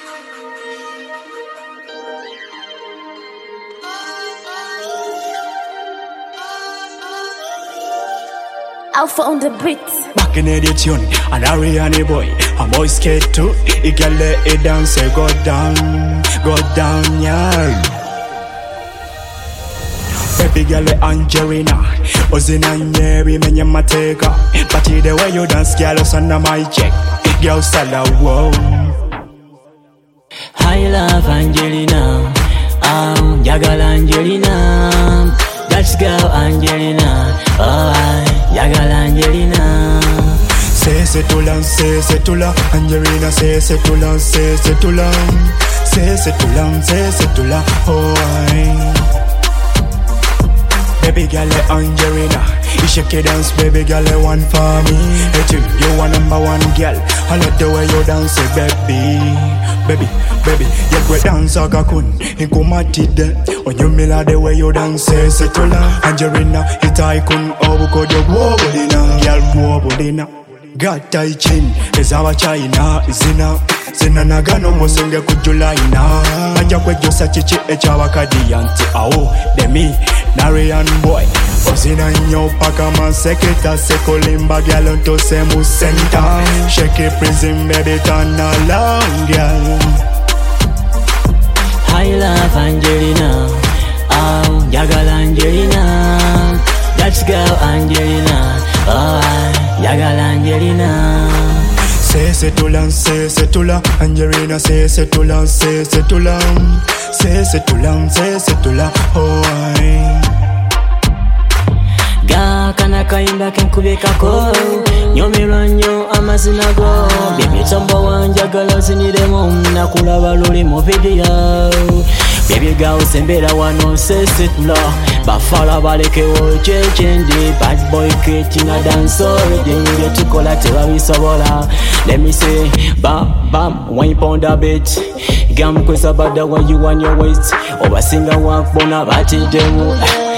Alpha on the beat. Back in the tune, and Ariane boy, a boy skate too. He can let it down, say go down, yeah. Baby girl Angelina, Ozina Nyeri menya mateka. But the way you dance, girl, it's on my check. Girl, sala wow. I love Angelina, Jagal Angelina. That's girl Angelina, Jagal Angelina. C'est tout là, Angelina, c'est tout là, c'est tout là, c'est tout là, oh aïe. Baby girl Angelina, you shake your dance, baby girl one for me. Hey you are number one girl, I love the way you dance, baby, you great dance agakun, inkumatide. On you mila the way you dance, c'est tout là, Angelina, it icon, oh because you wobbling, girl wobbling. Got tight chin, is our China, Zina nagano mosenge kujulaina. Aja kwejo sachichi echawa kadiyanti. Awo, demi, Narian boy. Ozina nyo paka man seketa sekolimba gyalonto se musenta. Shake it prison baby turn along gyal. I love Angelina, Jagal Angelina. That's girl Angelina, Jagal Angelina. C'est tout là, Angelina, c'est tout là, c'est tout là, oh aïe. Ga kana kaimba kenkubekako nyomerwa nnyo amazina go Baby tombo wanjagala oziniremu nakulaba luli mu video Baby girl sembera wano sesetula bafala balekewo kyekyendi bad boy creating dance already tukola tebabisobola. Let me say bam wine pound a bit gamkwesa bada when you on your waist obasinga wakbona batidemu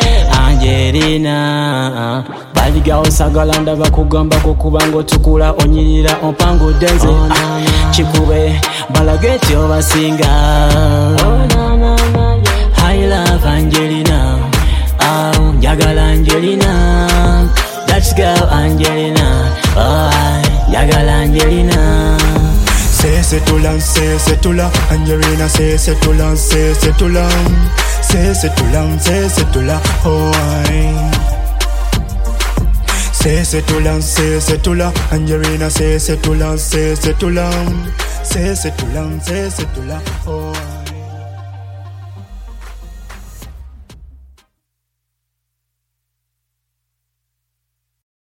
Angelina, bad girl sagala ndaba kugamba kukubango tukula onyirira ompango denze chikube balageti obasinga. I love Angelina, Jagal Angelina. That's girl Angelina, Jagal Angelina. C'est tout là, Angelina, c'est tout là, c'est tout là, oh aïe. C'est tout là, Angelina, c'est tout là, oh aïe.